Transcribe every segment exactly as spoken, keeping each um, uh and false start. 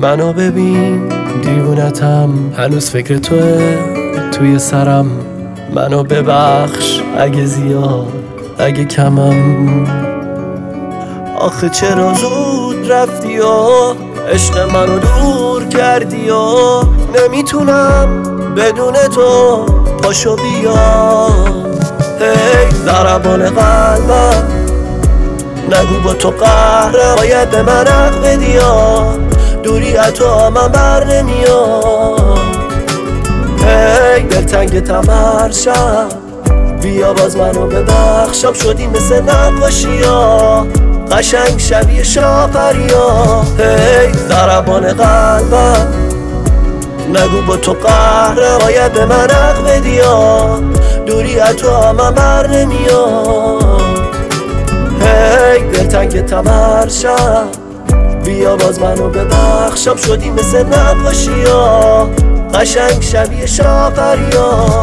منو ببین دیوونتم، هنوز فکر توه توی سرم. منو ببخش اگه زیاد اگه کمم. آخه چرا زود رفتی و عشق منو دور کردی و نمیتونم بدون تو پاشو بیا. هی ضربان قلبم نگو با تو قهرم، باید به من حق بدی، دوری از تو من بر نمیاد. هی دلتنگتم هر شب، بیا باز منو ببخشم. شدی مثل نقاشی ها قشنگ شبیه شاپریا. هی ضربان قلبم نگو با تو قهرم، باید به من حق بدی، دوری از تو من بر نمیاد. هی دلتنگتم هر شب، بیا باز منو ببخشم. شدی مثل نقاشی ها قشنگ شبیه شاپریا.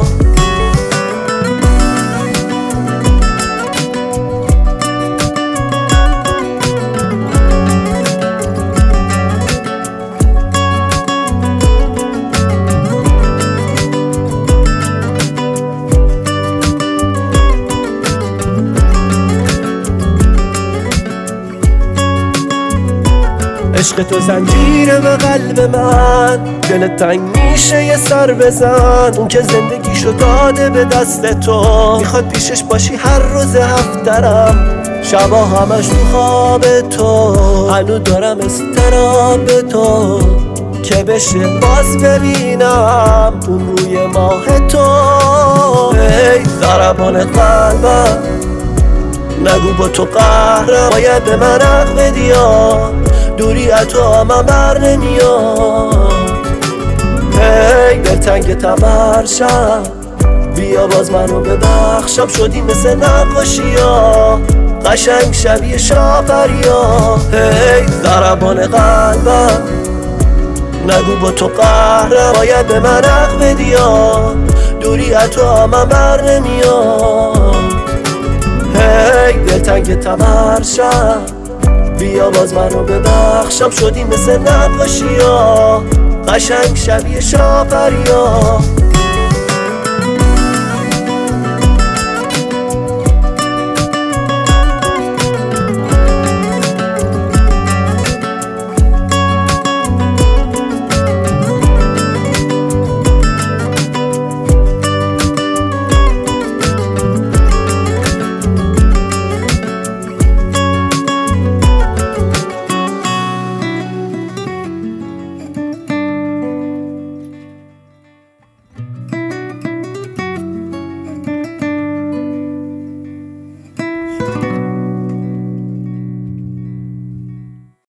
عشق تو زنجیره به قلب من، دلت تنگ میشه یه سر بزن. اون که زندگیشو داده به دست تو، میخواد پیشش باشی هر روز هفترم، شبا همش تو خواب تو. هنو دارم استراب به تو که بشه باز ببینم اون روی ماه تو. ای ضربان قلبم نگو با تو قهرم، باید به من حق بدی، دوری از تو من بر نمیاد. هی دلتنگتم هر شب، بیا باز منو ببخشم. شدی مثل نقاشی ها قشنگ شبیه شاپریا. هی ضربان قلبم نگو با تو قهرم، باید به من حق بدی، دوری از تو من بر نمیاد. هی دلتنگتم هر شب، بیا باز منو ببخشم. شدی مثل نقاشی ها قشنگ شبیه شاپریا.